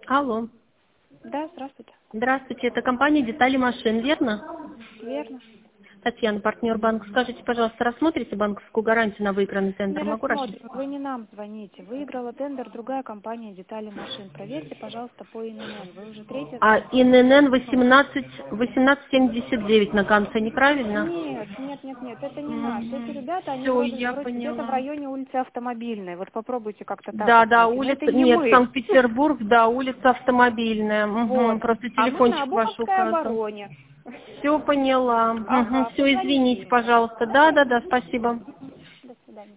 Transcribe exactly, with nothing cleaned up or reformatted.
Алло. Да, здравствуйте. Здравствуйте, это компания «Детали машин», верно? Верно. Татьяна, партнер банка. Скажите, пожалуйста, рассмотрите банковскую гарантию на выигранный Не тендер? Могу рассчитывать? рассмотрим. Вы не нам звоните. Выиграла тендер другая компания «Детали машин». Проверьте, пожалуйста, по ИНН. Вы уже третья А звоните. ИНН восемнадцать, восемнадцать семьдесят девять на конце, неправильно? Нет, нет, нет, нет, это не наш. Эти ребята, они Все, вроде, я вроде где-то в поняла. районе улицы Автомобильной. Вот попробуйте как-то так Да, их да, найти. Но это улица, не нет, мы. Санкт-Петербург, да, улица Автомобильная. Вот. Угу, просто А мы на телефончик ваш Обуховской указан. обороне. Все поняла. Угу, Ага, все, позвоните извините, им. пожалуйста. Да, да, да, спасибо.